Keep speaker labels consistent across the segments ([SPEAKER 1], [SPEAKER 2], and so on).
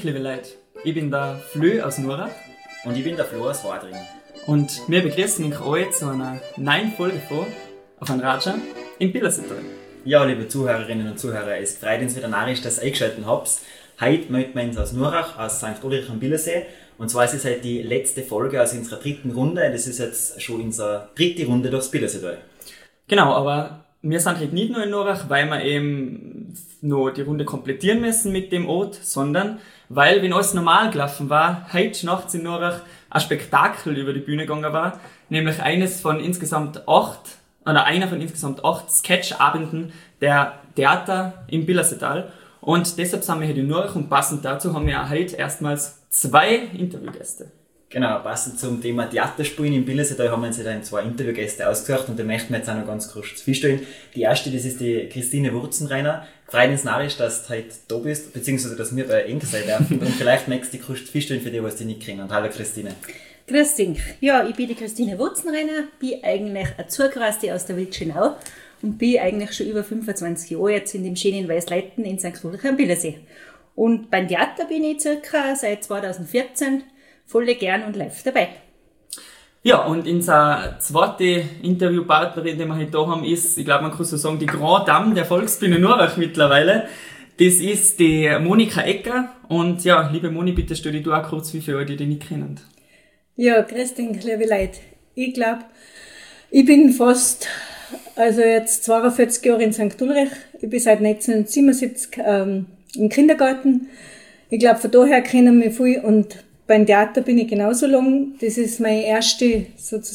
[SPEAKER 1] liebe Leute. Ich bin der Flö aus Nurach.
[SPEAKER 2] Und ich bin der Flo aus Wadring.
[SPEAKER 1] Und wir begrüßen euch alle zu einer neuen Folge von Auf ein Ratscher im Billersetal.
[SPEAKER 2] Ja, liebe Zuhörerinnen und Zuhörer, es freut uns wieder narrisch, dass ihr eingeschaltet habt. Heute melden wir uns aus Nurach, aus St. Ulrich am Billersee. Und zwar ist es halt die letzte Folge aus unserer dritten Runde. Das ist jetzt schon unsere dritte Runde durchs Billersetal.
[SPEAKER 1] Genau, aber wir sind halt nicht nur in Nurach, weil wir eben noch die Runde komplettieren müssen mit dem Ort, sondern weil, wenn alles normal gelaufen war, heute nachts in Nurach ein Spektakel über die Bühne gegangen war, nämlich einer von insgesamt 8 Sketchabenden der Theater im Billersetal. Und deshalb sind wir hier in Nurach und passend dazu haben wir heute erstmals 2 Interviewgäste.
[SPEAKER 2] Genau, passend zum Thema Theaterspielen im Billersetal haben wir uns dann 2 Interviewgäste ausgesucht und da möchten wir jetzt auch noch ganz kurz vorstellen. Die erste, das ist die Christine Wurzenreiner. Freut uns narrisch, dass du heute da bist, beziehungsweise dass wir bei Ihnen sein dürfen. Und vielleicht möchtest du dich kurz vorstellen für die, was die nicht kennen. Hallo Christine.
[SPEAKER 3] Grüß dich. Ja, ich bin die Christine Wurzenreiner, bin eigentlich eine Zugereiste aus der Wildschönau und bin eigentlich schon über 25 Jahre jetzt in dem schönen Weißleiten in St. Ulrich am Billersee. Und beim Theater bin ich circa seit 2014 voll gern und live dabei.
[SPEAKER 1] Ja, und unsere zweite Interviewpartnerin, die wir heute da haben, ist, ich glaube, man kann so sagen, die Grand Dame der Volksbühne Nurach mittlerweile. Das ist die Monika Ecker. Und ja, liebe Moni, bitte stell dich du auch kurz für alle, die dich nicht kennen.
[SPEAKER 4] Ja, grüß dich, liebe Leute. Ich glaube, ich bin jetzt 42 Jahre in St. Ulrich. Ich bin seit 1977 im Kindergarten. Ich glaube, von daher kennen mich viel und beim Theater bin ich genauso lang. Das ist mein erster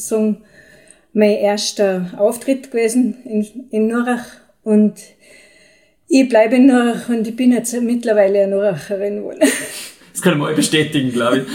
[SPEAKER 4] Auftritt gewesen in Nurach. Und ich bleibe in Nurach und ich bin jetzt mittlerweile eine Nuracherin geworden.
[SPEAKER 1] Das kann ich mal bestätigen, glaube ich.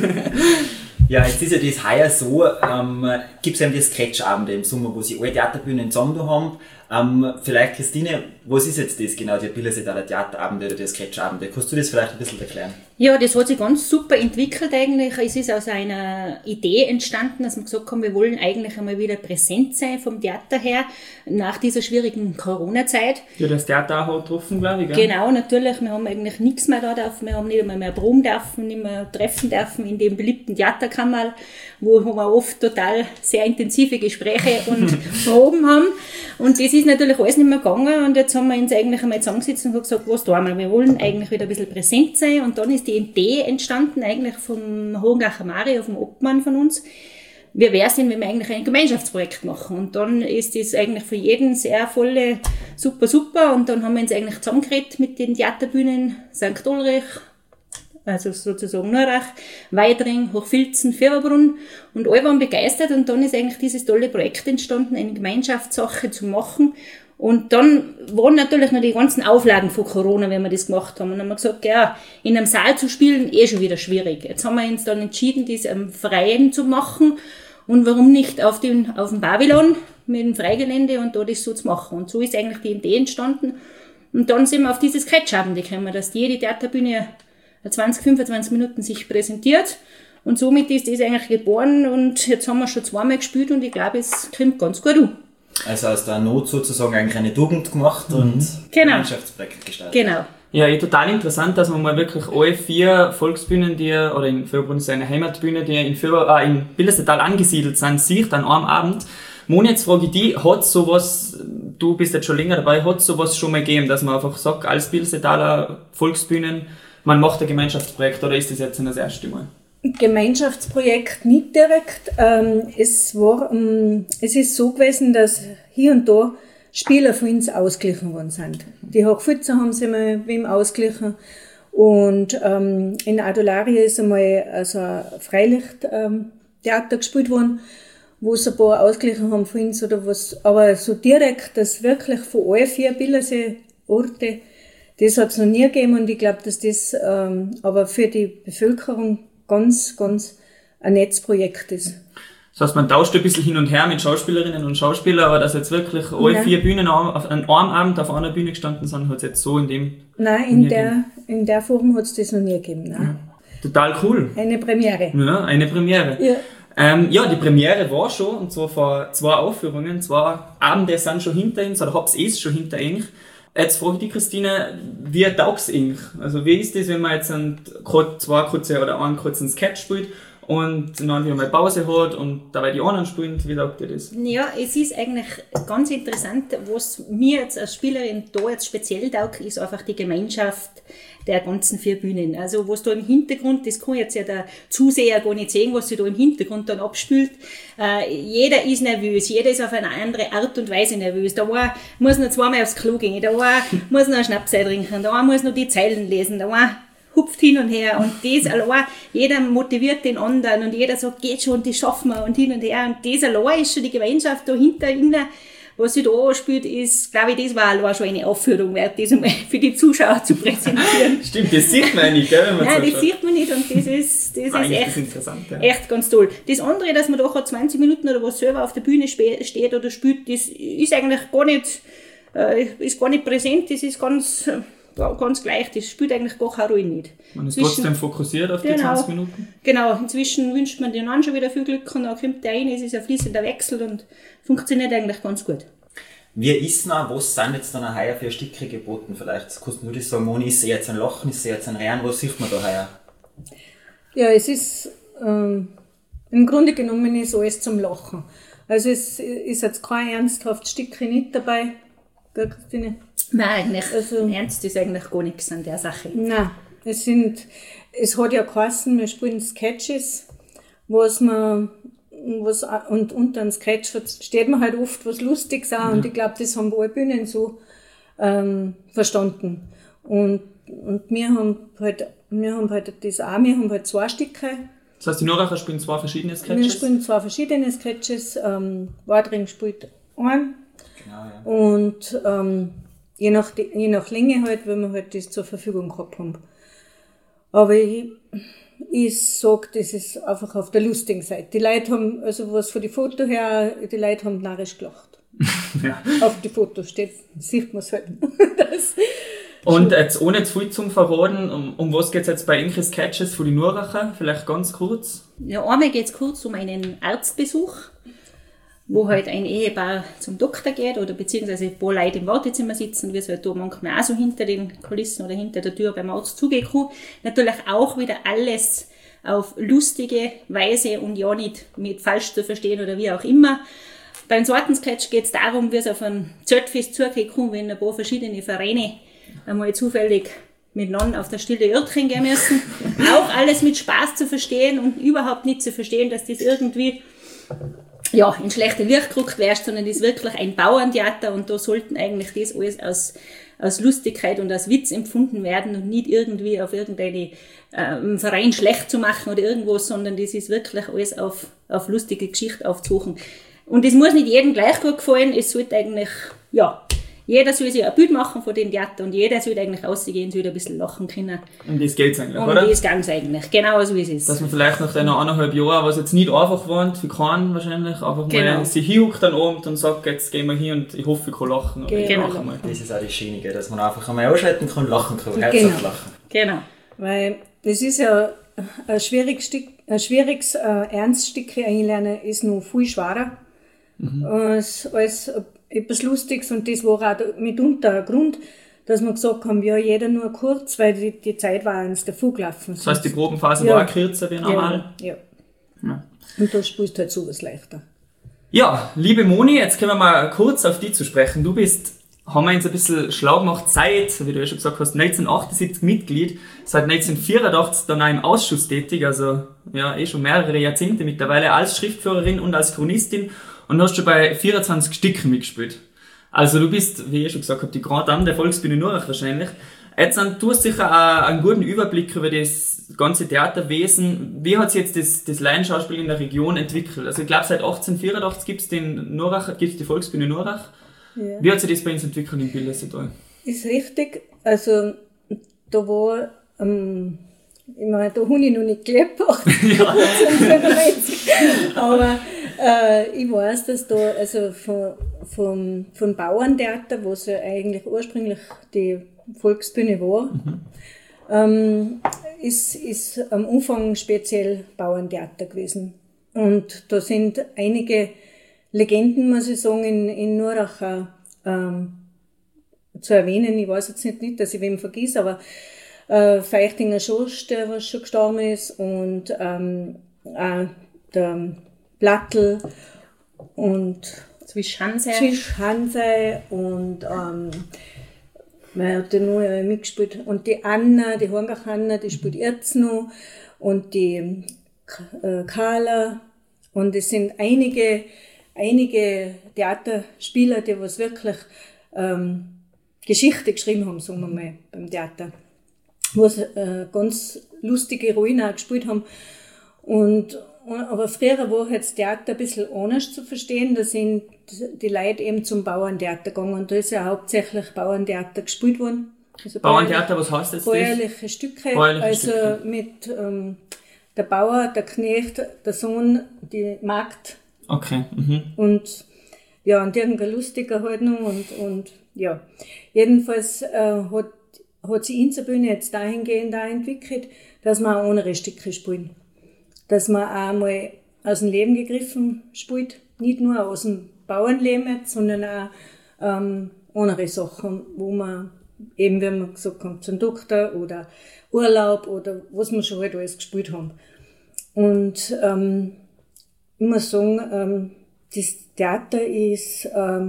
[SPEAKER 2] Ja, jetzt ist ja das heuer so, gibt es eben die Sketchabende im Sommer, wo sie alle Theaterbühnen zusammen da haben. Vielleicht Christine, was ist jetzt das genau, die Billersetaler Theaterabende oder die Sketchabende? Kannst du das vielleicht ein bisschen erklären?
[SPEAKER 3] Ja, das hat sich ganz super entwickelt eigentlich. Es ist aus einer Idee entstanden, dass wir gesagt haben, wir wollen eigentlich einmal wieder präsent sein vom Theater her, nach dieser schwierigen Corona-Zeit.
[SPEAKER 1] Ja, das Theater auch getroffen, glaube ich, gell?
[SPEAKER 3] Genau, natürlich. Wir haben eigentlich nichts mehr da dürfen. Wir haben nicht einmal mehr proben dürfen, nicht mehr treffen dürfen in dem beliebten Theaterkammer, wo wir oft total sehr intensive Gespräche und Proben haben. Und das ist natürlich alles nicht mehr gegangen. Und jetzt haben wir uns eigentlich einmal zusammengesetzt und gesagt, was tun wir? Wir wollen eigentlich wieder ein bisschen präsent sein. Und dann ist die Idee entstanden, eigentlich vom Hohengacher Mario, vom Obmann von uns. Wie wäre es denn, wenn wir eigentlich ein Gemeinschaftsprojekt machen? Und dann ist das eigentlich für jeden sehr volle, super. Und dann haben wir uns eigentlich zusammengeredet mit den Theaterbühnen St. Ulrich, also sozusagen Nurach, Weidring, Hochfilzen, Fürwabrunn. Und alle waren begeistert und dann ist eigentlich dieses tolle Projekt entstanden, eine Gemeinschaftssache zu machen. Und dann waren natürlich noch die ganzen Auflagen von Corona, wenn wir das gemacht haben. Und dann haben wir gesagt, ja, in einem Saal zu spielen, schon wieder schwierig. Jetzt haben wir uns dann entschieden, das am Freien zu machen. Und warum nicht auf dem Babylon mit dem Freigelände und da das so zu machen. Und so ist eigentlich die Idee entstanden. Und dann sind wir auf diese Sketchabende gekommen, dass jede Theaterbühne 20, 25 Minuten sich präsentiert. Und somit ist das eigentlich geboren. Und jetzt haben wir schon 2-mal gespielt und ich glaube, es kommt ganz gut an.
[SPEAKER 2] Also aus der Not sozusagen eigentlich eine Tugend gemacht und ein Gemeinschaftsprojekt gestartet.
[SPEAKER 3] Genau.
[SPEAKER 1] Ja, total interessant, dass man mal wirklich alle 4 Volksbühnen, oder in Fürwabrunn ist eine Heimatbühne, die in Billersetal angesiedelt sind, sieht an einem Abend. Moni, jetzt frage ich dich, hat sowas, du bist jetzt schon länger dabei, hat sowas schon mal gegeben, dass man einfach sagt, als Billersetaler Volksbühnen, man macht ein Gemeinschaftsprojekt, oder ist das jetzt das erste Mal?
[SPEAKER 4] Gemeinschaftsprojekt nicht direkt. Es ist so gewesen, dass hier und da Spieler von uns ausgeglichen worden sind. Die Hochfilzer haben sie mal wem ausgeglichen. Und in Adularia ist einmal also ein Freilichttheater gespielt worden, wo sie ein paar ausgeglichen haben von uns oder was. Aber so direkt, dass wirklich von allen 4 Billersee-Orte, das hat es noch nie gegeben. Und ich glaube, dass das aber für die Bevölkerung ganz ein Netzprojekt ist.
[SPEAKER 1] Das heißt, man tauscht ein bisschen hin und her mit Schauspielerinnen und Schauspielern, aber dass jetzt wirklich alle 4 Bühnen auf einem Abend auf einer Bühne gestanden sind, hat es jetzt so in dem...
[SPEAKER 4] Nein, in der Form hat es das noch nie gegeben. Nein.
[SPEAKER 1] Ja. Total cool.
[SPEAKER 4] Eine Premiere.
[SPEAKER 1] Ja, eine Premiere.
[SPEAKER 4] Ja.
[SPEAKER 1] Die Premiere war schon, und zwar vor 2 Aufführungen, 2 Abende sind schon hinter uns, oder hab's schon hinter uns. Jetzt frage ich dich, Christine, wie taugt's eigentlich? Also wie ist das, wenn man jetzt zwei kurze oder einen kurzen Sketch spielt und dann wieder mal Pause hat und dabei die anderen spielen? Wie taugt dir das?
[SPEAKER 3] Ja, es ist eigentlich ganz interessant, was mir jetzt als Spielerin da jetzt speziell taugt, ist einfach die Gemeinschaft der ganzen 4 Bühnen. Also was da im Hintergrund, das kann jetzt ja der Zuseher gar nicht sehen, was sich da im Hintergrund dann abspielt. Jeder ist nervös, jeder ist auf eine andere Art und Weise nervös. Der eine muss noch zweimal aufs Klo gehen, der eine muss noch einen Schnaps trinken, der eine muss noch die Zeilen lesen, der eine hupft hin und her und das allein, jeder motiviert den anderen und jeder sagt, geht schon, das schaffen wir und hin und her und das allein ist schon die Gemeinschaft da hinter ihnen. Was sich da anspielt, ist, glaube ich, das war allein schon eine Aufführung wert, das einmal für die Zuschauer zu präsentieren.
[SPEAKER 1] Stimmt, das sieht man nicht, gell? Wenn man
[SPEAKER 3] Nein,
[SPEAKER 1] so
[SPEAKER 3] das sieht man nicht und das ist echt,
[SPEAKER 1] interessant, ja.
[SPEAKER 3] echt ganz toll. Das andere, dass man da 20 Minuten oder was selber auf der Bühne steht oder spielt, das ist eigentlich gar nicht präsent, das ist ganz gleich, das spielt eigentlich gar keine Rolle nicht.
[SPEAKER 1] Man ist trotzdem fokussiert auf die 20 Minuten.
[SPEAKER 3] Genau, inzwischen wünscht man den anderen schon wieder viel Glück und dann kommt der rein, es ist ein fließender Wechsel und funktioniert eigentlich ganz gut.
[SPEAKER 2] Wie ist noch, was sind jetzt dann heuer für Stücke geboten? Vielleicht kannst du nur das sagen, Moni, ist jetzt ein Lachen, ist jetzt ein Rehren, was sieht man da heuer?
[SPEAKER 4] Ja, es ist, im Grunde genommen ist alles zum Lachen. Also es ist jetzt kein ernsthaftes Stückchen nicht dabei, gell, Christine?
[SPEAKER 3] Nein, eigentlich, also, ernst ist eigentlich gar nichts an der Sache.
[SPEAKER 4] Nein, es hat ja geheißen, wir spielen Sketches, und unter einem Sketch versteht man halt oft was Lustiges auch, und ich glaube, das haben alle Bühnen so verstanden. Und wir haben halt das auch, wir haben halt 2 Stücke.
[SPEAKER 1] Das heißt, die Noracher spielen 2 verschiedene Sketches?
[SPEAKER 4] Wir spielen 2 verschiedene Sketches, Wadring spielt einen.
[SPEAKER 2] Genau, ja.
[SPEAKER 4] Und je nach Länge halt, wenn wir halt das zur Verfügung gehabt haben. Aber ich sag, das ist einfach auf der lustigen Seite. Die Leute haben, also was von die Foto her, die Leute haben narrisch gelacht.
[SPEAKER 1] Ja.
[SPEAKER 4] Auf die Fotos sieht man es halt.
[SPEAKER 1] Und jetzt ohne zu viel zum Verraten, um was geht's jetzt bei Inkes Sketches für die Noracher? Vielleicht ganz kurz?
[SPEAKER 3] Ja, einmal geht's kurz um einen Arztbesuch, wo halt ein Ehepaar zum Doktor geht oder beziehungsweise ein paar Leute im Wartezimmer sitzen, wie es halt da manchmal auch so hinter den Kulissen oder hinter der Tür beim Arzt zugehen kann. Natürlich auch wieder alles auf lustige Weise und ja nicht mit falsch zu verstehen oder wie auch immer. Beim zweiten Sketch geht's darum, wie es auf ein Zeltfest zugehen kann, wenn ein paar verschiedene Vereine einmal zufällig miteinander auf der Stille Örtchen gehen müssen. Auch alles mit Spaß zu verstehen und überhaupt nicht zu verstehen, dass das irgendwie in schlechte Licht gerückt wärst, sondern das ist wirklich ein Bauerntheater und da sollten eigentlich das alles aus Lustigkeit und aus Witz empfunden werden und nicht irgendwie auf irgendeine Verein schlecht zu machen oder irgendwas, sondern das ist wirklich alles auf lustige Geschichte aufzusuchen. Und es muss nicht jedem gleich gut gefallen, es sollte eigentlich, jeder soll sich ein Bild machen von dem Theater und jeder soll eigentlich rausgehen, soll ein bisschen lachen können.
[SPEAKER 1] Um das geht's eigentlich, oder?
[SPEAKER 3] Um das geht's eigentlich, genau so ist es.
[SPEAKER 1] Dass man vielleicht nach den 1,5 Jahren, was jetzt nicht einfach war, für keinen wahrscheinlich, einfach mal sich hinhuckt dann Abend und sagt, jetzt gehen wir hier und ich hoffe, ich kann lachen. Oder
[SPEAKER 3] Genau.
[SPEAKER 1] lachen mal.
[SPEAKER 2] Das ist auch das Schöne, dass man einfach einmal ausschalten kann, lachen kann,
[SPEAKER 4] Genau.
[SPEAKER 2] lachen.
[SPEAKER 3] Genau.
[SPEAKER 4] Weil das ist ja ein schwieriges Ernststück einlernen, ist noch viel schwerer als etwas Lustiges, und das war auch mitunter ein Grund, dass wir gesagt haben, ja, jeder nur kurz, weil die Zeit war uns davor gelaufen.
[SPEAKER 1] Das heißt, die Probenphase war auch kürzer wie normal?
[SPEAKER 4] Ja.
[SPEAKER 1] Ja.
[SPEAKER 4] Und da spielst du halt sowas leichter.
[SPEAKER 1] Ja, liebe Moni, jetzt können wir mal kurz auf dich zu sprechen. Du haben wir uns ein bisschen schlau gemacht, wie du ja schon gesagt hast, 1978 Mitglied, seit 1984 dann auch im Ausschuss tätig, also schon mehrere Jahrzehnte mittlerweile als Schriftführerin und als Chronistin, und hast schon bei 24 Stücken mitgespielt. Also du bist, wie ich schon gesagt habe, die Grand Dame der Volksbühne Nurach wahrscheinlich. Jetzt du hast sicher auch einen guten Überblick über das ganze Theaterwesen. Wie hat sich jetzt das Laienschauspiel in der Region entwickelt? Also ich glaube, seit 1884 gibt's die Volksbühne Nurach. Ja. Wie hat sich das bei uns entwickelt in Bildersetal?
[SPEAKER 4] Ist richtig. Also da war, ich meine, da habe ich noch nicht gelebt, 1895. Aber ich weiß, dass da, also von Bauerntheater, was ja eigentlich ursprünglich die Volksbühne war, ist am Anfang speziell Bauerntheater gewesen. Und da sind einige Legenden, muss ich sagen, in Nurach zu erwähnen, ich weiß jetzt nicht, dass ich wem vergiss, aber Feichtinger Schosch, der was schon gestorben ist, und der Blattl und Zwischhansei und wer hat denn noch mitgespielt? Und die Anna, die Hornbach Anna, die spielt jetzt noch, und die Carla, und es sind einige Theaterspieler, die was wirklich Geschichte geschrieben haben, sagen wir mal, beim Theater. Wo sie ganz lustige Rollen auch gespielt haben. Aber früher war halt das Theater ein bisschen anders zu verstehen. Da sind die Leute eben zum Bauerntheater gegangen. Und da ist ja hauptsächlich Bauerntheater gespielt worden. Also
[SPEAKER 1] Bauerntheater, was heißt das?
[SPEAKER 4] Bäuerliche Stücke. Also mit der Bauer, der Knecht, der Sohn, die Magd.
[SPEAKER 1] Okay.
[SPEAKER 4] Und ja, und irgendein lustiger halt noch. Und ja, jedenfalls hat sich Inserbühne jetzt dahingehend auch entwickelt, dass wir auch andere Stücke spielen. Dass man auch mal aus dem Leben gegriffen spielt, nicht nur aus dem Bauernleben jetzt, sondern auch andere Sachen, wo man eben, wie wir gesagt haben, zum Doktor oder Urlaub oder was wir schon halt alles gespielt haben. Und ich muss sagen, das Theater ist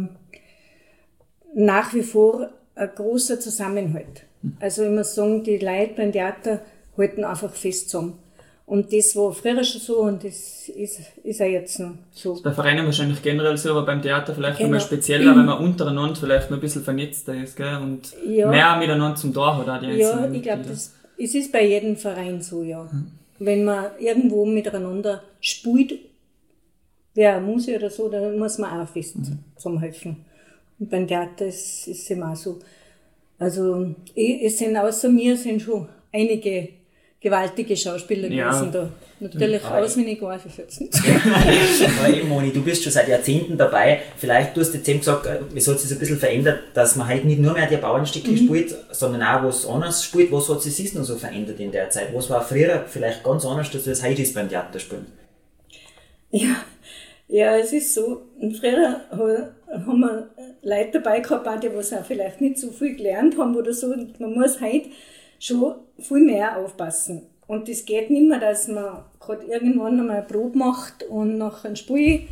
[SPEAKER 4] nach wie vor ein großer Zusammenhalt. Also ich muss sagen, die Leute beim Theater halten einfach fest zusammen. Und das war früher schon so und das ist auch jetzt noch so.
[SPEAKER 1] Das ist bei Vereinen wahrscheinlich generell so, aber beim Theater vielleicht nochmal spezieller, weil man untereinander vielleicht noch ein bisschen vernetzter ist, gell? Und mehr miteinander zum Tor hat auch die
[SPEAKER 4] einzelnen ich glaube, es ist bei jedem Verein so, ja. Wenn man irgendwo miteinander spielt, wer muss oder so, dann muss man auch fest zusammenhelfen. Und beim Theater ist es immer so. Also, es sind außer mir schon einige gewaltige Schauspieler gewesen da. Natürlich auswendig weiß ich jetzt nicht.
[SPEAKER 2] Aber eben, Moni, du bist schon seit Jahrzehnten dabei. Vielleicht, du hast jetzt eben gesagt, es hat sich so ein bisschen verändert, dass man halt nicht nur mehr die Bauernstücke spielt, sondern auch was anderes spielt. Was hat sich sonst noch so verändert in der Zeit? Was war früher vielleicht ganz anders, dass das heute ist beim Theaterspielen?
[SPEAKER 4] Ja, es ist so. Und früher haben wir Leute dabei gehabt, die was auch vielleicht nicht so viel gelernt haben oder so. Und man muss heute schon viel mehr aufpassen. Und das geht nicht mehr, dass man gerade irgendwann einmal eine Probe macht und nach einem Spiel,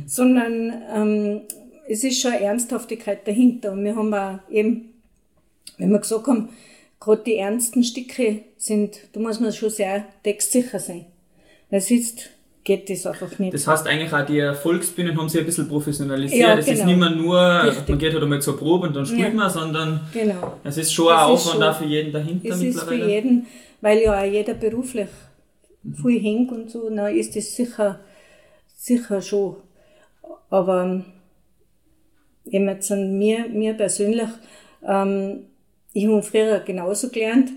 [SPEAKER 4] sondern es ist schon eine Ernsthaftigkeit dahinter. Und wir haben auch eben, wenn wir gesagt haben, gerade die ernsten Stücke sind, da muss man schon sehr textsicher sein. Weil sonst geht das einfach nicht.
[SPEAKER 1] Das heißt eigentlich auch, die Volksbühnen haben sich ein bisschen professionalisiert.
[SPEAKER 4] Ja,
[SPEAKER 1] das
[SPEAKER 4] genau.
[SPEAKER 1] ist nicht mehr nur,
[SPEAKER 4] Richtig.
[SPEAKER 1] Man geht halt einmal zur Probe und dann spielt man, sondern es ist schon ein Aufwand auch für jeden dahinter
[SPEAKER 4] es
[SPEAKER 1] mittlerweile.
[SPEAKER 4] Es ist für jeden, weil ja auch jeder beruflich viel hängt und so, dann ist das sicher schon. Aber eben jetzt an mir persönlich, ich habe früher genauso gelernt.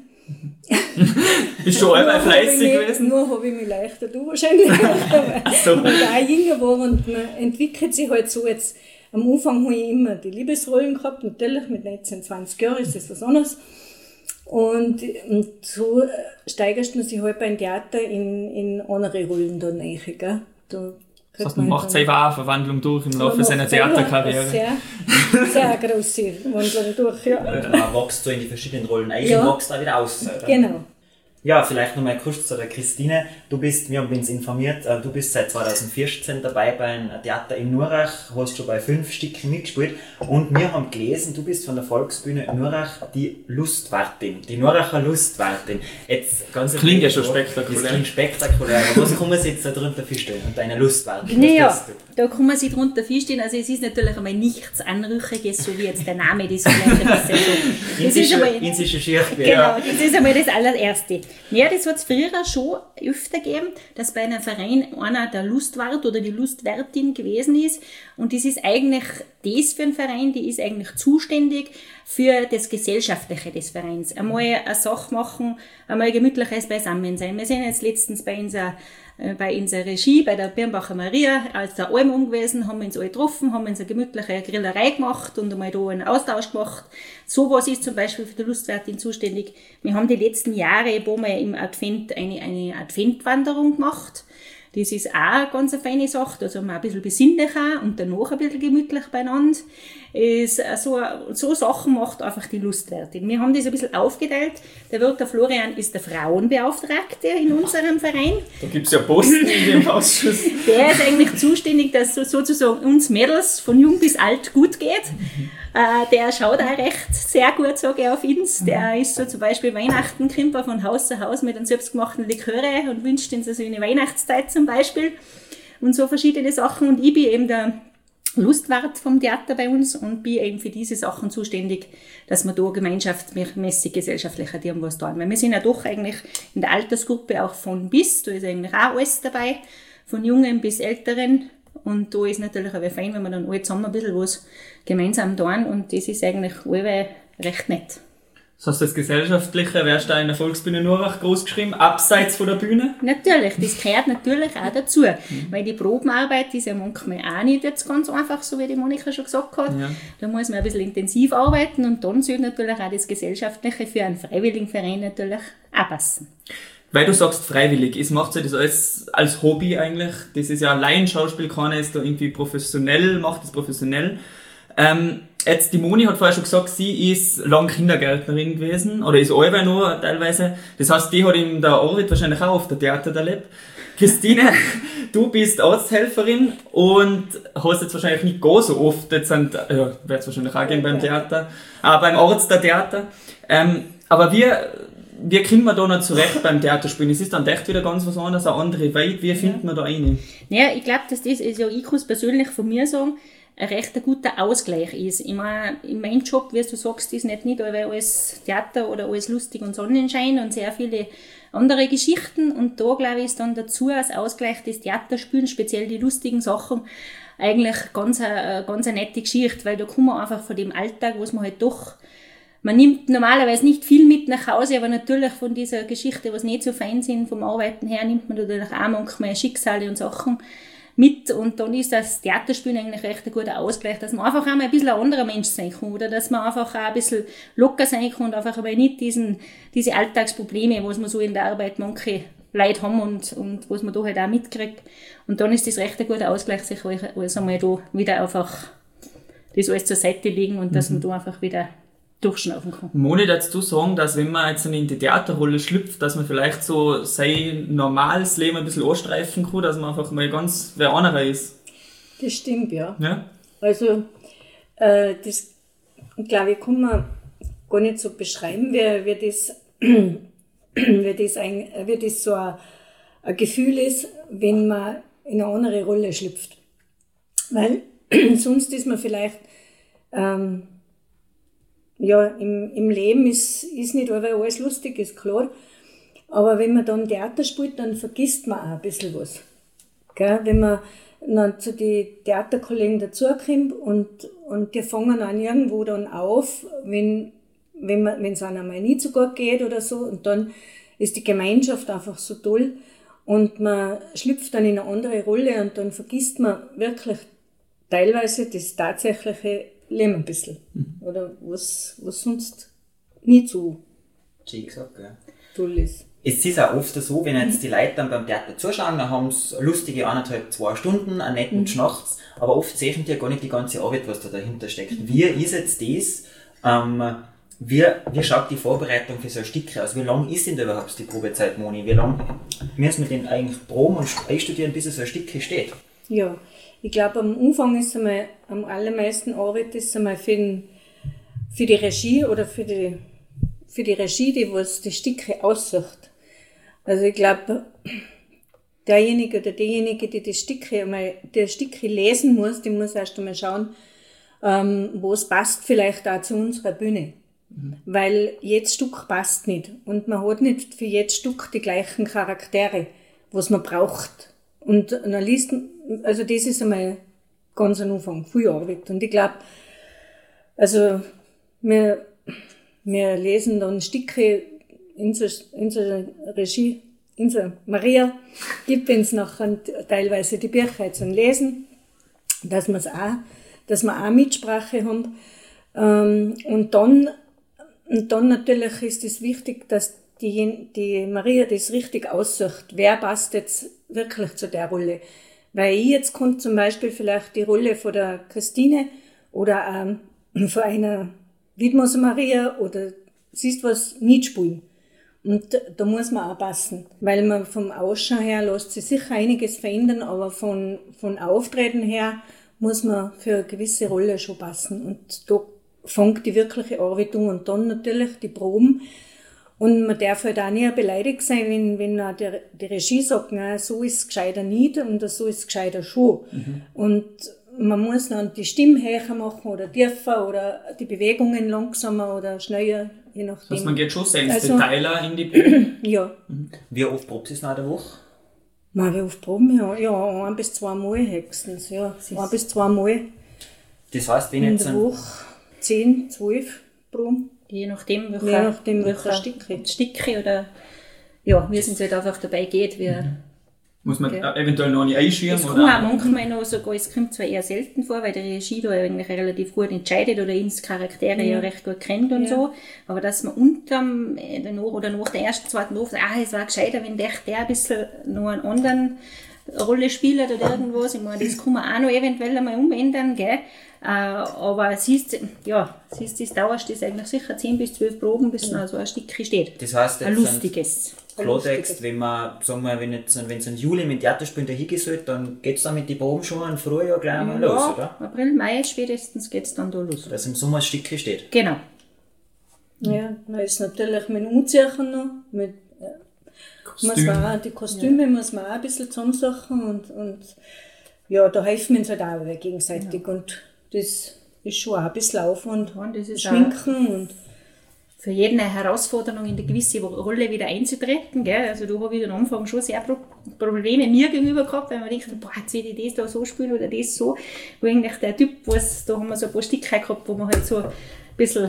[SPEAKER 1] Bist schon einmal fleißig gewesen?
[SPEAKER 4] Nur habe ich mich leichter, du wahrscheinlich. Weil ich auch jünger war und man entwickelt sich halt so jetzt. Am Anfang habe ich immer die Liebesrollen gehabt, natürlich mit 19, 20 Jahren ist das was anderes. Und so steigert man sich halt beim Theater in andere Rollen dann rein, gell?
[SPEAKER 1] Das heißt, man macht selber auch eine Verwandlung durch im Laufe seiner Theaterkarriere.
[SPEAKER 4] Sehr große Wandlung durch, ja.
[SPEAKER 2] Man wächst so in die verschiedenen Rollen ein und wächst auch wieder aus. Oder?
[SPEAKER 4] Genau.
[SPEAKER 2] Ja, vielleicht nochmal kurz zu der Christine. Wir haben uns informiert, du bist seit 2014 dabei beim Theater in Nurach, hast schon bei 5 Stücken mitgespielt und wir haben gelesen, du bist von der Volksbühne Nurach die Lustwartin, die Nuracher Lustwartin. Jetzt ganz
[SPEAKER 1] klingt ja schon spektakulär.
[SPEAKER 2] Das klingt spektakulär, aber was kann man sich jetzt darunter vorstellen unter einer Lustwartin?
[SPEAKER 3] Naja, da kann man sich darunter vorstellen, also es ist natürlich einmal nichts Anrüchiges, so wie jetzt der Name das vielleicht ein bisschen so.
[SPEAKER 2] Das ist schon schier.
[SPEAKER 3] Genau, das ist einmal das allererste. Ja, das hat es früher schon öfter gegeben, dass bei einem Verein einer der Lustwart oder die Lustwärtin gewesen ist. Und das ist eigentlich das für einen Verein, die ist eigentlich zuständig für das Gesellschaftliche des Vereins. Einmal eine Sache machen, einmal gemütliches Beisammen sein. Wir sind jetzt letztens bei unserer Regie, bei der Birnbacher Maria, als der Alm gewesen, haben wir uns alle getroffen, haben uns eine gemütliche Grillerei gemacht und einmal da einen Austausch gemacht. Sowas ist zum Beispiel für die Lustwärtin zuständig. Wir haben die letzten Jahre, wo wir im Advent eine Adventwanderung gemacht. Das ist auch eine ganz feine Sache, da sind wir ein bisschen besinnlicher und danach ein bisschen gemütlich beieinander. So Sachen macht einfach die Lustwirtin. Wir haben das ein bisschen aufgeteilt. Der Wirt Florian ist der Frauenbeauftragte in unserem Verein.
[SPEAKER 1] Da gibt es ja Posten in dem Ausschuss.
[SPEAKER 3] Der ist eigentlich zuständig, dass sozusagen uns Mädels von jung bis alt gut geht. Der schaut auch recht sehr gut, sage ich, auf uns. Der ist so zum Beispiel Weihnachten, kommt er von Haus zu Haus mit einem selbstgemachten Liköre und wünscht uns also eine Weihnachtszeit zum Beispiel. Und so verschiedene Sachen. Und ich bin eben der Lustwart vom Theater bei uns und bin eben für diese Sachen zuständig, dass wir da gemeinschaftsmäßig, gesellschaftlich was tun. Weil wir sind ja doch eigentlich in der Altersgruppe auch von bis, da ist eigentlich auch alles dabei, von Jungen bis Älteren. Und da ist natürlich auch fein, wenn wir dann alle zusammen ein bisschen was gemeinsam tun und das ist eigentlich alle recht nett.
[SPEAKER 1] Das heißt, das Gesellschaftliche wärst du in der Volksbühne Nurach groß geschrieben, abseits von der Bühne?
[SPEAKER 3] Natürlich, das gehört natürlich auch dazu, weil die Probenarbeit ist ja manchmal auch nicht jetzt ganz einfach, so wie die Monika schon gesagt hat. Ja. Da muss man ein bisschen intensiv arbeiten und dann soll natürlich auch das Gesellschaftliche für einen Freiwilligenverein natürlich auch passen.
[SPEAKER 1] Weil du sagst freiwillig, macht ihr das alles als Hobby eigentlich? Das ist ja Laienschauspiel, keiner ist da irgendwie professionell, macht das professionell. Jetzt, die Moni hat vorher schon gesagt, sie ist lang Kindergärtnerin gewesen, oder ist allweil noch teilweise. Das heißt, die hat in der Arbeit wahrscheinlich auch auf der Theater erlebt. Christine, du bist Arzthelferin und hast jetzt wahrscheinlich nicht gar so oft, jetzt wird es wahrscheinlich auch gehen beim Theater, beim Arzt der Theater. Aber wie kommt man da noch zurecht beim Theaterspielen? Es ist dann echt wieder ganz was anderes, eine andere Welt. Wie findet man da rein?
[SPEAKER 3] Ja, ich glaube, dass das, also ich kann es persönlich von mir sagen, ein recht guter Ausgleich ist. Ich meine, in meinem Job, wie du sagst, ist nicht alles Theater oder alles lustig und Sonnenschein und sehr viele andere Geschichten. Und da, glaube ich, ist dann dazu als Ausgleich des Theaterspielen, speziell die lustigen Sachen, eigentlich ganz eine nette Geschichte, weil da kommt man einfach von dem Alltag, was man halt doch, man nimmt normalerweise nicht viel mit nach Hause, aber natürlich von dieser Geschichte, was nicht so fein sind, vom Arbeiten her, nimmt man natürlich auch manchmal Schicksale und Sachen mit und dann ist das Theaterspielen eigentlich recht ein guter Ausgleich, dass man einfach einmal ein bisschen ein anderer Mensch sein kann oder dass man einfach auch ein bisschen locker sein kann und einfach aber nicht diese Alltagsprobleme, was man so in der Arbeit manche Leute haben und was man da halt auch mitkriegt. Und dann ist das recht ein guter Ausgleich, sich alles einmal da wieder einfach das alles zur Seite legen und dass man da einfach wieder durchschnaufen kann.
[SPEAKER 1] Moni, darfst du sagen, dass wenn man jetzt in die Theaterrolle schlüpft, dass man vielleicht so sein normales Leben ein bisschen anstreifen kann, dass man einfach mal ganz wer anderer ist?
[SPEAKER 4] Das stimmt, ja.
[SPEAKER 1] Ja?
[SPEAKER 4] Also, das, glaube ich, kann man gar nicht so beschreiben, wie das so ein Gefühl ist, wenn man in eine andere Rolle schlüpft. Weil sonst ist man vielleicht im Leben ist nicht alles lustig, ist klar. Aber wenn man dann Theater spielt, dann vergisst man auch ein bisschen was. Gell? Wenn man dann zu den Theaterkollegen dazukommt und die fangen dann irgendwo dann auf, wenn es einem einmal nicht so gut geht oder so. Und dann ist die Gemeinschaft einfach so toll. Und man schlüpft dann in eine andere Rolle und dann vergisst man wirklich teilweise das tatsächliche Leben ein bisschen. Oder was sonst nicht so toll ist.
[SPEAKER 2] Es ist auch oft so, wenn jetzt die Leute dann beim Theater zuschauen, dann haben sie lustige 1,5-2 Stunden, einen netten Schnachts, aber oft sehen die ja gar nicht die ganze Arbeit, was da dahinter steckt. Wie ist jetzt das, wie schaut die Vorbereitung für so ein Stück aus? Wie lang ist denn da überhaupt die Probezeit, Moni? Wie lang müssen wir denn eigentlich proben und einstudieren, bis so ein Stück steht?
[SPEAKER 4] Ja, ich glaube, am Anfang ist einmal, am allermeisten Arbeit ist einmal für die Regie oder für die Regie, die was die Stücke aussucht. Also ich glaube, derjenige oder diejenige, die die Stücke lesen muss, die muss erst einmal schauen, was passt vielleicht auch zu unserer Bühne. Weil jedes Stück passt nicht. Und man hat nicht für jedes Stück die gleichen Charaktere, was man braucht. Und dann liest, also das ist einmal ganz am Anfang, viel Arbeit. Und ich glaube, also wir lesen dann Stücke in so Regie, in so Maria, gibt uns nachher teilweise die Bücher zum Lesen, dass wir auch Mitsprache haben. Und dann natürlich ist es wichtig, dass die Maria das richtig aussucht, wer passt jetzt wirklich zu der Rolle. Weil ich jetzt konnte zum Beispiel vielleicht die Rolle von der Christine oder von einer Widmoser Maria oder siehst was nicht spielen. Und da muss man auch passen. Weil man vom Ausschauen her lässt sich sicher einiges verändern, aber von Auftreten her muss man für eine gewisse Rolle schon passen. Und da fängt die wirkliche Arbeit an. Und dann natürlich die Proben. Und man darf halt auch nicht beleidigt sein, wenn auch die Regie sagt, na, so ist es gescheiter nicht und so ist es gescheiter schon. Und man muss dann die Stimme höher machen oder tiefer oder die Bewegungen langsamer oder schneller, je nachdem.
[SPEAKER 1] Das heißt, man geht schon sehr ins Detail in die Proben.
[SPEAKER 4] Ja.
[SPEAKER 2] Wie oft probt ihr es noch in der Woche?
[SPEAKER 4] Wie oft proben wir? Ja, 1 bis 2 Mal höchstens. Ja, 1 bis 2 Mal
[SPEAKER 2] Das heißt, wenn
[SPEAKER 4] in
[SPEAKER 2] jetzt
[SPEAKER 4] der Woche 10, 12 Proben.
[SPEAKER 3] Je nachdem, welcher Stücke oder ja, wie es uns halt einfach dabei geht.
[SPEAKER 1] Muss man eventuell noch nicht einschirmen?
[SPEAKER 3] Es kann auch manchmal noch sogar, es kommt zwar eher selten vor, weil der Regie da eigentlich relativ gut entscheidet oder ins Charaktere ja recht gut kennt und so, aber dass man unterm oder nach der ersten, zweiten Luft, es war gescheiter, wenn der ein bisschen noch einen anderen Rolle spielt oder irgendwas. Ich meine, das kann man auch noch eventuell einmal umändern, gell? Aber siehst, das dauert das eigentlich sicher 10 bis 12 Proben, bis noch so ein Stück steht.
[SPEAKER 2] Das heißt,
[SPEAKER 3] ein lustiges.
[SPEAKER 2] Klartext, wenn man, sagen wir, wenn es im Juli mit Theaterspielen da hingehen sollte, dann geht's dann mit den Proben schon im Frühjahr gleich mal los, oder?
[SPEAKER 3] April, Mai spätestens geht's dann da los.
[SPEAKER 2] Dass im Sommer ein Stückchen steht.
[SPEAKER 3] Genau.
[SPEAKER 4] Ja, man ist natürlich mit Umziehen noch, mit muss man auch, die Kostüme muss man auch ein bisschen zusammensuchen und ja, da helfen wir uns halt auch gegenseitig und das ist schon auch ein bisschen Aufwand.
[SPEAKER 3] Ja, das ist
[SPEAKER 4] Schminken und
[SPEAKER 3] für jeden eine Herausforderung, in die gewisse Rolle wieder einzutreten, gell? Also da habe ich am Anfang schon sehr Probleme mir gegenüber gehabt, weil man denkt, jetzt will ich das da so spielen oder das so. Wo eigentlich der Typ, da haben wir so ein paar Stücke gehabt, wo man halt so ein bisschen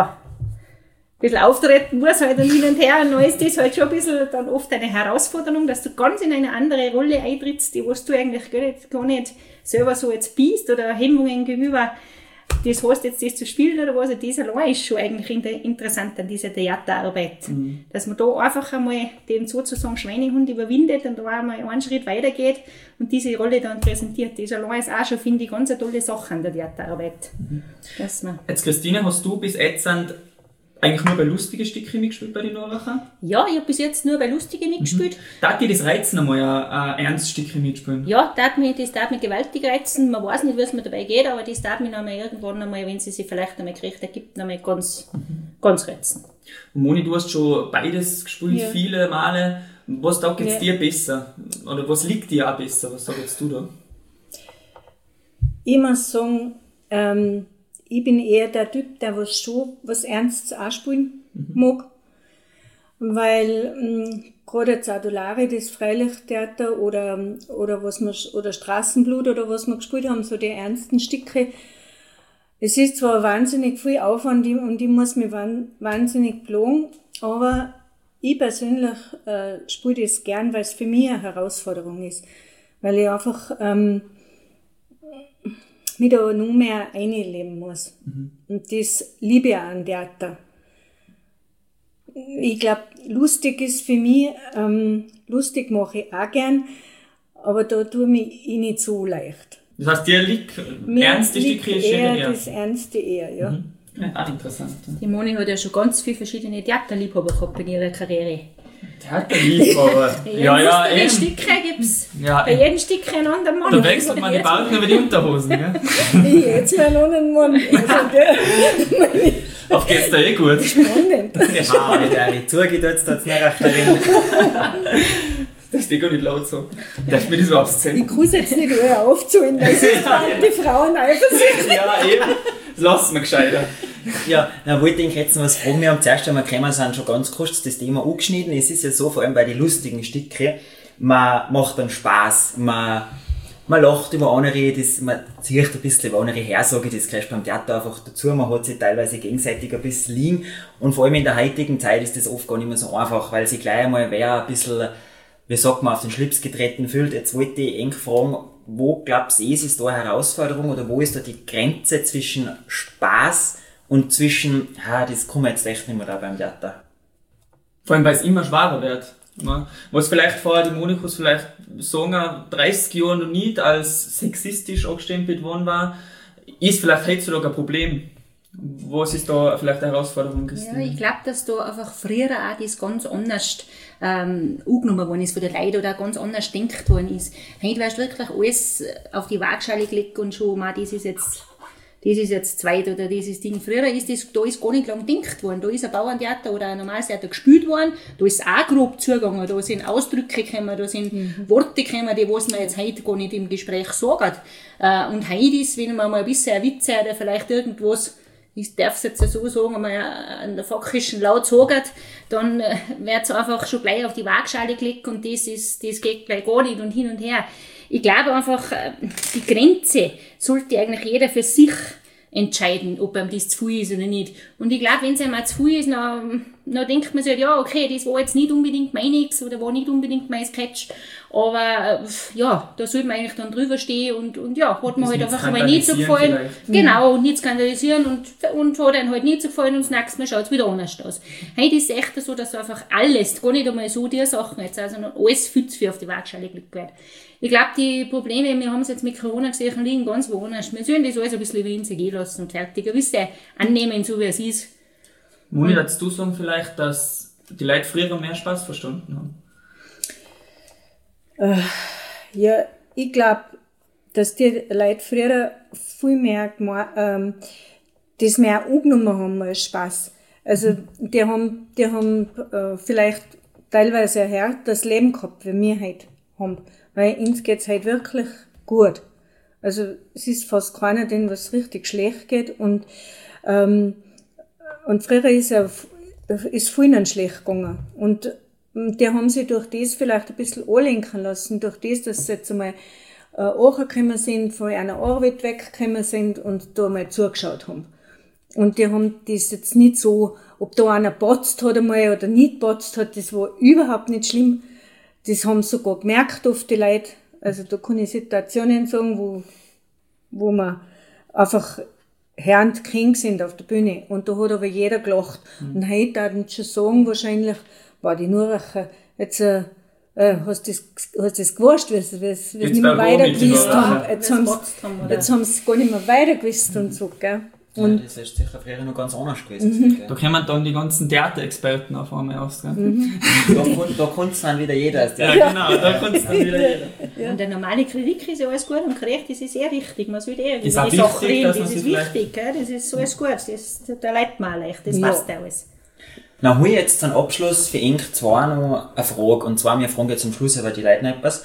[SPEAKER 3] auftreten muss halt und hin und her. Und dann ist das halt schon ein bisschen dann oft eine Herausforderung, dass du ganz in eine andere Rolle eintrittst, die was du eigentlich gar nicht selber so jetzt bist oder Hemmungen gegenüber das heißt jetzt, das zu spielen oder was, das allein ist schon eigentlich interessant an dieser Theaterarbeit. Dass man da einfach einmal den sozusagen Schweinehund überwindet und da einmal einen Schritt weitergeht und diese Rolle dann präsentiert. Das allein ist auch schon, finde ich, ganz eine tolle Sache an der Theaterarbeit.
[SPEAKER 1] Jetzt, Christine, hast du bis jetzt eigentlich nur bei lustigen Stücken mitgespielt bei den Norwachern?
[SPEAKER 3] Ja, ich habe bis jetzt nur bei lustigen mitgespielt.
[SPEAKER 1] Darf dir das reizen, einmal ein ernstes Stückchen mitspielen?
[SPEAKER 3] Ja, das darf mich gewaltig reizen. Man weiß nicht, wie es mir dabei geht, aber das darf mich noch mal irgendwann einmal, wenn sie sich vielleicht einmal gerecht ergibt, noch mal ganz reizen.
[SPEAKER 1] Und Moni, du hast schon beides gespielt, viele Male. Was taugt jetzt dir besser? Oder was liegt dir auch besser? Was sagst du da?
[SPEAKER 4] Ich muss sagen, ich bin eher der Typ, der was Ernstes anspielen mag. Weil, gerade jetzt Adulari, das Freilichttheater oder Straßenblut oder was wir gespielt haben, so die ernsten Stücke. Es ist zwar wahnsinnig viel Aufwand und ich muss mich wahnsinnig plagen, aber ich persönlich spiele das gern, weil es für mich eine Herausforderung ist. Weil ich einfach, mich da noch mehr einleben muss. Und das liebe ich auch an Theater. Ich glaube, lustig ist für mich, lustig mache ich auch gern, aber da tue ich mich nicht so leicht.
[SPEAKER 1] Das heißt, dir liegt ernste Stücke
[SPEAKER 4] eher das Ernste eher, ja.
[SPEAKER 1] Ja, interessant.
[SPEAKER 3] Die Moni hat ja schon ganz viele verschiedene Theaterliebhaber gehabt in ihrer Karriere.
[SPEAKER 1] Theaterliebhaber. ja, eben.
[SPEAKER 3] Stücke gibt's.
[SPEAKER 1] Ja,
[SPEAKER 3] bei jedem Stück einen anderen Mann.
[SPEAKER 1] Da wechselt man die Balken über die Unterhosen, gell?
[SPEAKER 4] Ich jetzt meinen anderen Mann.
[SPEAKER 1] Auf geht's da gut.
[SPEAKER 4] Spannend.
[SPEAKER 2] Die zugedeutet hat es nicht recht erinnert.
[SPEAKER 1] Das ist gar nicht laut so. Darf ich mir das überhaupt sehen?
[SPEAKER 4] Ich kann es jetzt nicht alle aufzählen, weil sonst waren die Frauen eifersüchtig.
[SPEAKER 1] Ja, eben. Das lassen wir gescheiter.
[SPEAKER 2] Ja, dann wollte ich jetzt noch was fragen. Wir haben zuerst einmal gekommen, sind schon ganz kurz das Thema angeschnitten. Es ist ja so, vor allem bei den lustigen Stücken, man macht dann Spaß, man lacht über andere, man zieht ein bisschen über andere Hersage, das kriegst du beim Theater einfach dazu, man hat sich teilweise gegenseitig ein bisschen liegen und vor allem in der heutigen Zeit ist das oft gar nicht mehr so einfach, weil sich gleich einmal wer ein bisschen, wie sagt man, auf den Schlips getreten fühlt. Jetzt wollte ich eng fragen, wo glaubst du, ist da eine Herausforderung oder wo ist da die Grenze zwischen Spaß und zwischen, das kann man jetzt echt nicht mehr da beim Theater?
[SPEAKER 1] Vor allem, weil es immer schwerer wird. Ne? Was vielleicht vorher die Monikus vielleicht sagen, 30 Jahre noch nicht als sexistisch angestempelt worden war, ist vielleicht heutzutage ein Problem. Was ist da vielleicht eine Herausforderung, Christine?
[SPEAKER 3] Ja, ich glaube, dass da einfach früher auch das ganz anders angenommen worden ist von den Leuten oder auch ganz anders gedacht worden ist. Heute wirst du wirklich alles auf die Waagschale gelegt und schon mal, das ist jetzt zweit oder dieses Ding. Früher ist das, da ist gar nicht lang gedacht worden. Da ist ein Bauerntheater oder ein normales Theater gespielt worden, da ist auch grob zugegangen, da sind Ausdrücke gekommen, da sind Worte gekommen, die was man jetzt heute gar nicht im Gespräch sagt. Und heute ist, wenn man mal ein bisschen ein Witz hat, der vielleicht irgendwas, ich darf es jetzt so sagen, wenn man an der fackischen Laut sagt, dann wird es einfach schon gleich auf die Waagschale gelegt und das geht gleich gar nicht und hin und her. Ich glaube einfach, die Grenze sollte eigentlich jeder für sich entscheiden, ob einem das zu viel ist oder nicht. Und ich glaube, wenn es einem zu viel ist, dann denkt man sich halt, ja, okay, das war jetzt nicht unbedingt meins oder war nicht unbedingt mein Sketch, aber ja, da sollte man eigentlich dann drüber stehen und ja, hat mir halt einfach einmal nicht so gefallen. Genau, und nicht skandalisieren und hat einem halt nicht so gefallen und das nächste Mal schaut es wieder anders aus. Heute ist es echt so, dass einfach alles, gar nicht einmal so die Sachen jetzt, sondern alles viel zu viel auf die Waagschale gelegt wird. Ich glaube, die Probleme, wir haben es jetzt mit Corona gesehen, liegen ganz woanders. Wir sollen das alles ein bisschen über uns gehen lassen und fertig. Ein bisschen annehmen, so wie es ist.
[SPEAKER 1] Moni, würdest du sagen vielleicht, dass die Leute früher mehr Spaß verstanden haben?
[SPEAKER 4] Ja, ich glaube, dass die Leute früher viel mehr das mehr angenommen haben als Spaß. Also, die haben vielleicht teilweise ein härteres Leben gehabt, wie wir heute haben. Weil uns geht's halt wirklich gut. Also, es ist fast keiner, denen was richtig schlecht geht und früher ist vielen schlecht gegangen. Und die haben sich durch das vielleicht ein bisschen anlenken lassen, durch das, dass sie jetzt einmal angekommen sind, von einer Arbeit weggekommen sind und da mal zugeschaut haben. Und die haben das jetzt nicht so, ob da einer patzt hat einmal oder nicht patzt hat, das war überhaupt nicht schlimm. Das haben sie sogar gemerkt, oft die Leute. Also da kann ich Situationen sagen, wo man einfach hörend krank sind auf der Bühne. Und da hat aber jeder gelacht. Und heute darf ich schon sagen, wahrscheinlich, war die Nuracher, jetzt, hast das gewusst, weil sie nicht mehr weiter gewusst haben. Jetzt haben sie gar nicht mehr weiter gewusst und so, gell.
[SPEAKER 2] Und das ist sicher früher noch ganz anders gewesen.
[SPEAKER 1] Da kommen dann die ganzen Theaterexperten auf einmal aus, gell?
[SPEAKER 2] Da kann es dann wieder jeder.
[SPEAKER 1] Ja, genau, da kann es dann wieder jeder.
[SPEAKER 3] Ja. Und eine normale Kritik ist ja alles gut und gerecht, das ist sehr richtig. Man sollte über die
[SPEAKER 1] Sache reden, das ist wichtig,
[SPEAKER 3] gell? Das ist so alles gut, da leidet man leicht, das passt alles.
[SPEAKER 2] Na, habe ich jetzt zum Abschluss für Ink zwar noch eine Frage, und zwar, wir fragen jetzt zum Schluss aber die Leute noch etwas.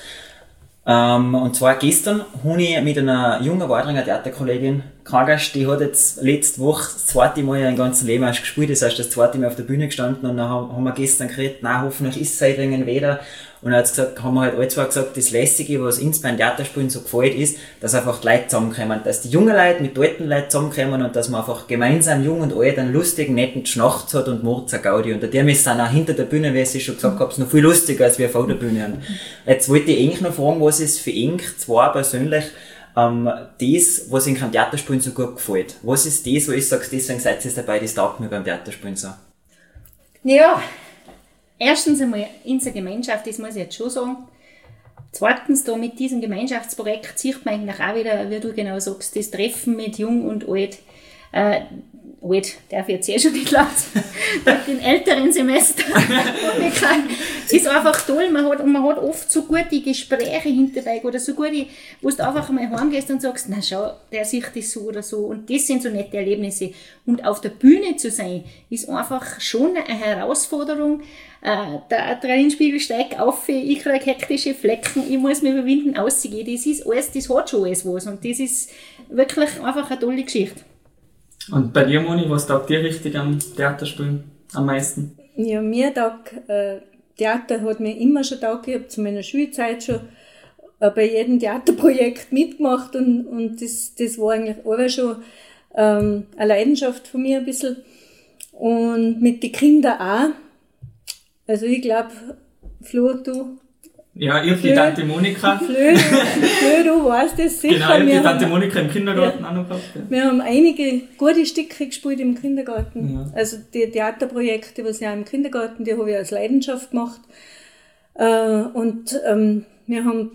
[SPEAKER 2] Und zwar gestern habe ich mit einer jungen Wadringer Theaterkollegin Kagast, die hat jetzt letzte Woche das zweite Mal ihren ganzen Leben erst gespielt, das heißt das zweite Mal auf der Bühne gestanden und dann haben wir gestern geredet, nein, hoffentlich ist es seit wegen wieder. Und dann haben wir halt alle zwei gesagt, das Lässige, was uns beim Theaterspielen so gefällt, ist, dass einfach die Leute zusammenkommen, dass die jungen Leute mit den alten Leuten zusammenkommen und dass man einfach gemeinsam jung und alt einen lustigen, netten Schnachts hat und Murzer Gaudi. Und der ist dann auch hinter der Bühne, wie ich schon gesagt habe, noch viel lustiger als wir vor der Bühne. Und jetzt wollte ich eigentlich noch fragen, was ist für Ink zwar persönlich das, was Ihnen am Theaterspielen so gut gefällt. Was ist das, wo ich sage, deswegen seid ihr dabei, das taugt mir beim Theaterspielen so?
[SPEAKER 3] Ja, erstens einmal unsere Gemeinschaft, das muss ich jetzt schon sagen. Zweitens, da mit diesem Gemeinschaftsprojekt sieht man eigentlich auch wieder, wie du genau sagst, das Treffen mit Jung und Alt. Alt, darf ich jetzt schon nicht laut den älteren Semester. Ist einfach toll, man hat oft so gute Gespräche hinterbei oder so gute, wo du einfach mal heimgehst und sagst, na schau, der sieht das so oder so und das sind so nette Erlebnisse. Und auf der Bühne zu sein, ist einfach schon eine Herausforderung. Der Adrenalinspiegel steigt auf, ich kriege hektische Flecken, ich muss mich überwinden, auszugehen. Das ist alles, das hat schon alles was und das ist wirklich einfach eine tolle Geschichte.
[SPEAKER 1] Und bei dir, Moni, was taugt dir richtig am Theaterspielen am meisten?
[SPEAKER 4] Ja, mir taugt, Theater hat mir immer schon taugt, ich habe zu meiner Schulzeit schon bei jedem Theaterprojekt mitgemacht und das war eigentlich auch schon eine Leidenschaft von mir ein bisschen. Und mit den Kindern auch. Also ich glaube, Flo, du
[SPEAKER 1] Ja, ich die Tante Monika.
[SPEAKER 4] Flö, du weißt das sicher.
[SPEAKER 1] Genau, ich habe die Tante Monika im Kindergarten auch noch gehabt. Ja.
[SPEAKER 4] Wir haben einige gute Stücke gespielt im Kindergarten.
[SPEAKER 1] Ja.
[SPEAKER 4] Also die Theaterprojekte, was ja im Kindergarten, die habe ich als Leidenschaft gemacht. Und wir haben,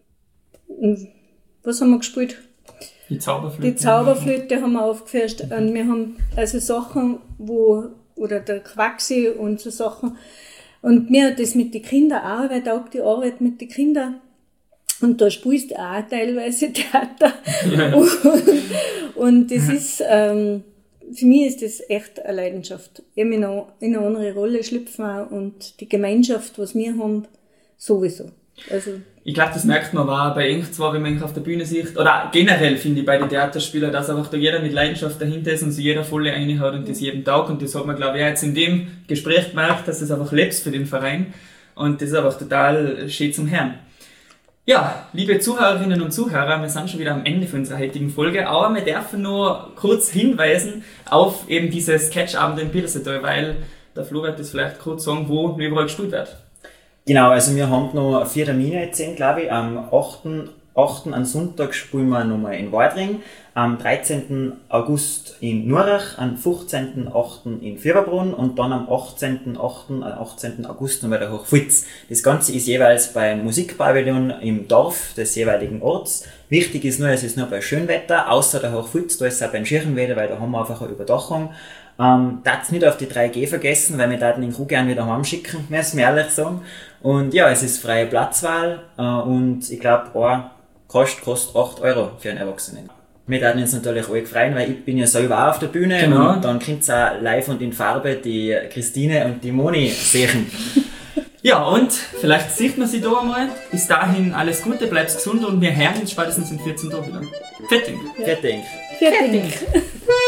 [SPEAKER 4] was haben wir gespielt?
[SPEAKER 1] Die Zauberflöte.
[SPEAKER 4] Die Zauberflöte haben wir aufgeführt. Und wir haben also Sachen, oder der Quaxi und so Sachen. Und mir hat das mit den Kindern auch, weil taugt die Arbeit mit den Kindern. Und da spielst du auch teilweise Theater. Ja. Und das ist, für mich ist das echt eine Leidenschaft. Eben in eine andere Rolle schlüpfen auch und die Gemeinschaft, was wir haben, sowieso. Also,
[SPEAKER 1] ich glaube, das merkt man auch bei euch zwar, wenn man auf der Bühne sieht, oder generell finde ich bei den Theaterspielern, dass einfach da jeder mit Leidenschaft dahinter ist und sich jeder volle reinhaut und das jeden Tag. Und das hat man, glaube ich, jetzt in dem Gespräch gemerkt, dass das einfach lebt für den Verein. Und das ist einfach total schön zum Hören. Ja, liebe Zuhörerinnen und Zuhörer, wir sind schon wieder am Ende von unserer heutigen Folge, aber wir dürfen nur kurz hinweisen auf eben diese Sketchabende in Pilsetal, weil der Flo wird das vielleicht kurz sagen, wo überall gespielt wird.
[SPEAKER 2] Genau, also wir haben noch 4 Termine jetzt, glaube ich. Am 8. an Sonntag spielen wir nochmal in Wadring, am 13. August in Nurach, am 15.8. in Fieberbrunn und dann am 18. August nochmal der Hochfulz. Das Ganze ist jeweils beim Musikpavillon im Dorf des jeweiligen Orts. Wichtig ist nur, es ist nur bei Schönwetter, außer der Hochfulz, da ist es auch beim Schirchenwetter, weil da haben wir einfach eine Überdachung. Darf's nicht auf die 3G vergessen, weil wir den Crew gerne wieder heimschicken, müssen wir ehrlich sagen. Und ja, es ist freie Platzwahl und ich glaube, ein kostet 8 Euro für einen Erwachsenen. Wir würden uns natürlich alle freuen, weil ich bin ja selber auch auf der Bühne
[SPEAKER 1] genau.
[SPEAKER 2] Und dann könnt ihr auch live und in Farbe die Christine und die Moni sehen.
[SPEAKER 1] Ja, und vielleicht sieht man sie da einmal. Bis dahin alles Gute, bleibt gesund und wir hören uns spätestens in 14 Tagen wieder. Fertig.
[SPEAKER 2] Fertig.
[SPEAKER 4] Fertig.